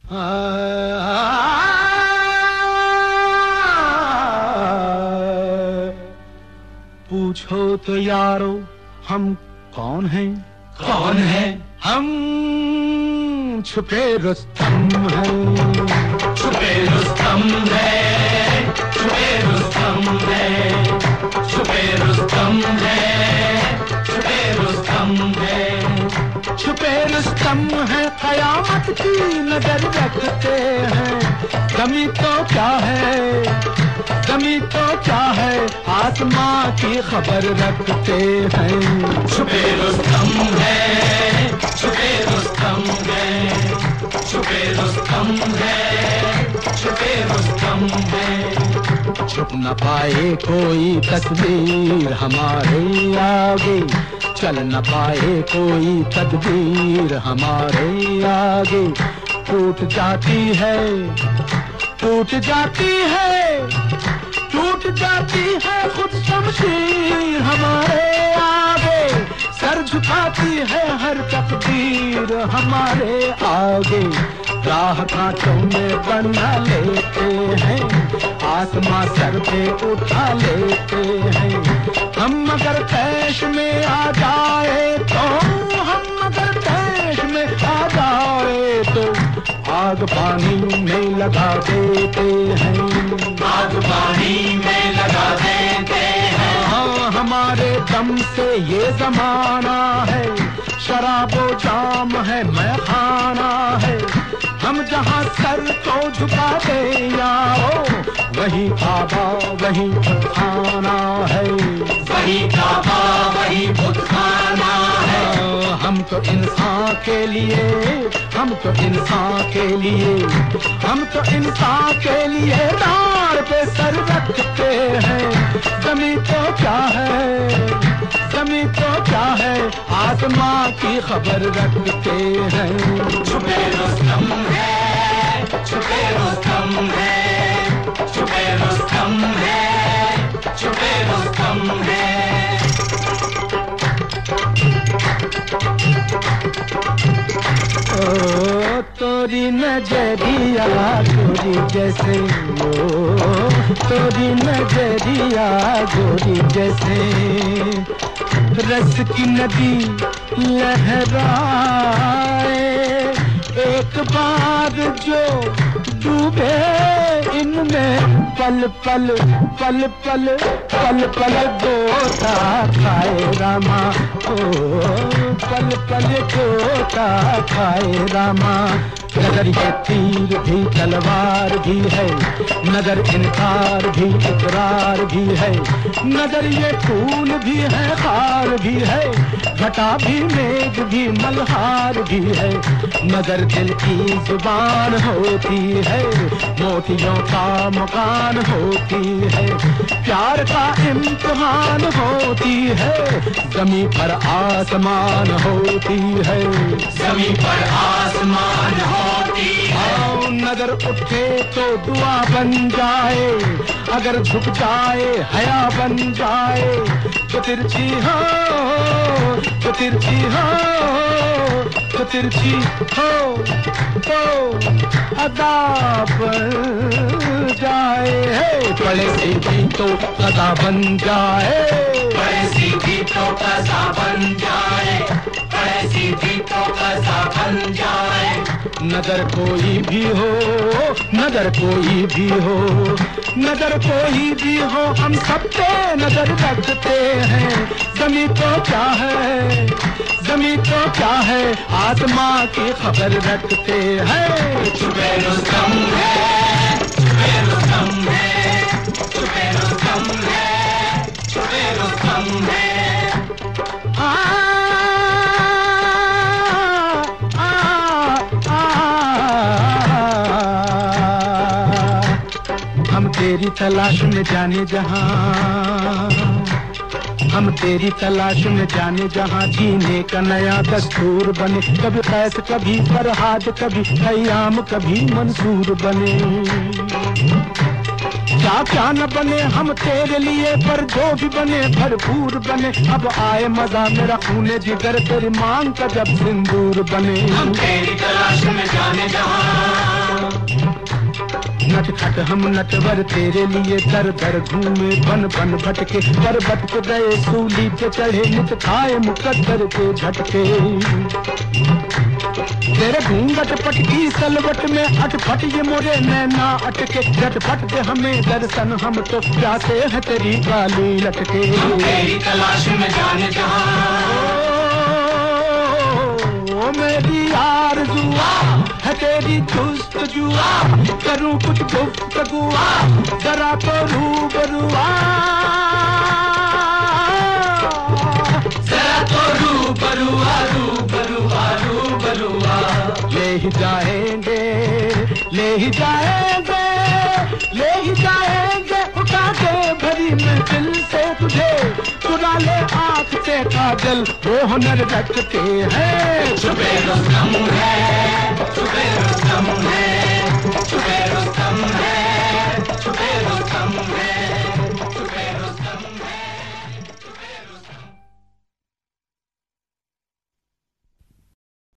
पूछो तो यारो हम कौन हैं? कौन है? हम छुपे रुस्तम हैं। छुपे रुस्तम है, छुपे रुस्तम है, छुपे रुस्तम है, छुपे रुस्तम है। छुपे रुस्तम है, कयामत की नजर रखते हैं। कमी तो क्या है, कमी तो क्या है, आसमां की खबर रखते हैं। छुपे रुस्तम है, छुपे रुस्तम है, छुपे रुस्तम है, छुपे रुस्तम है। छुप न पाए कोई तस्वीर हमारे आगे, चल न पाए कोई तदबीर हमारे आगे। टूट जाती है, टूट जाती है, टूट जाती है खुद शमशीर हमारे आगे। सर झुकाती है हर तकदीर हमारे आगे। राह कांटों में बना लेते हैं, आसमां सर पे उठा लेते हैं। हम अगर तैश में आ जाए तो, हम अगर तैश में आ जाए तो आग पानी में लगा देते हैं। आग पानी में लगा देते हैं। हाँ, हमारे दम से ये जमाना है, शराबो जाम है मैखाना है। हम जहाँ सर को झुका दे यारो, वही काबा वही बुतखाना है। वही काबा वही बुतखाना है। हम तो इंसान के लिए, हम तो इंसान के लिए, हम तो इंसान के लिए डार पे सर रखते हैं। जमी तो क्या है, जमी तो क्या है, आसमां की खबर रखते हैं। छुपे रुस्तम है, छुपे रुस्तम है, छुपे रुस्तम है, छुपे रुस्तम है। ओ तोरी नजरिया गोरी जैसे, ओ तोरी नजरिया गोरी जैसे। रस की नदी लहराए, एक बार जो डूबे इनमें, पल पल पल पल पल पल गोता खाए रामा। ओ पल पल गोता खाए रामा। नजर ये तीर भी तलवार भी है, नजर इनकार भी इकरार भी है। नजर ये फूल भी है खार भी है, घटा भी मेघ भी मल्हार भी है। नजर दिल की जुबान होती है, मोतियों का मकान होती है। प्यार का इम्तिहान होती है, जमीन पर आसमान होती है। जमीन पर आसमान होती है। नजर उठे तो दुआ बन जाए, अगर झुक जाए हया बन जाए। तो तिरछी हो, तो तिरछी हो, तो तिरछी हो तो अदा बन जाए। पड़े सीधी तो अदा बन जाए, पड़े सीधी तो कसा बन जाए, पड़े सीधी तो कसा बन जाए। नजर कोई भी हो, नजर कोई भी हो, नजर कोई भी हो, हम सब पे नजर रखते हैं। जमी तो क्या है, जमी तो क्या है, आत्मा की खबर रखते हैं। छुपे रुस्तम है, छुपे रुस्तम है, छुपे रुस्तम है, छुपे रुस्तम है। हम तेरी तलाश में जाने जहां, हम तेरी तलाश में जाने जहां। जीने का नया दस्तूर बने, कभी कैस कभी फरहाद, कभी कयाम कभी मंसूर बने। क्या क्या न बने हम तेरे लिए, पर जो भी बने भरपूर बने। अब आए मजा मेरा खूने जिगर, तेरी मांग का जब सिंदूर बने। हम तेरी तलाश में जाने जहां। खट खट हम नटवर तेरे लिए दर दर घूमे बन बन भटके, पर्वत पे गए सूली पे चढ़े नित खाए मुकद्दर के झटके। तेरे घूंघट पटकी सलवट में अटपट ये मोरे नैना अटके, झटपट दे हमें दर्शन हम तो प्यासे हैं तेरी काली लटके। तेरी तलाश में जाने जहां ओ मेरी आरज़ुआ है तेरी जुस्तजुआ, करूं कुछ गुफ्तगुआ जरा तो रूबरुआ, जरा तो रूबरुआ रूबरुआ रूबरुआ। ले ही जाएंगे ले ही जाएंगे ले ही जाएंगे उठा के भरी महफिल से तुझे, चुरा ले आँख से काजल वो हुनर रखते हैं। छुपे रुस्तम है छुपे रुस्तम